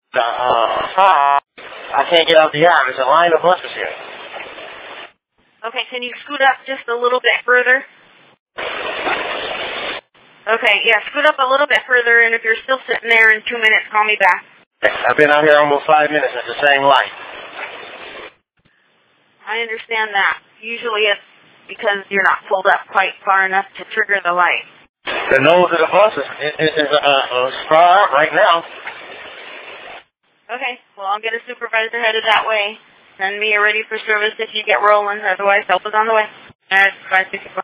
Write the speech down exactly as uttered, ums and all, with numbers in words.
Uh, uh, I can't get out the yard. There's a line of buses here. Okay, can you scoot up just a little bit further? Okay, yeah, scoot up a little bit further, and if you're still sitting there in two minutes, call me back. I've been out here almost five minutes at the same light. I understand that. Usually it's because you're not pulled up quite far enough to trigger the light. The nose of the bus is, is, is uh, uh, far out right now. Okay, well, I'll get a supervisor headed that way. Send me a ready for service if you get rolling. Otherwise, help is on the way. All right, bye.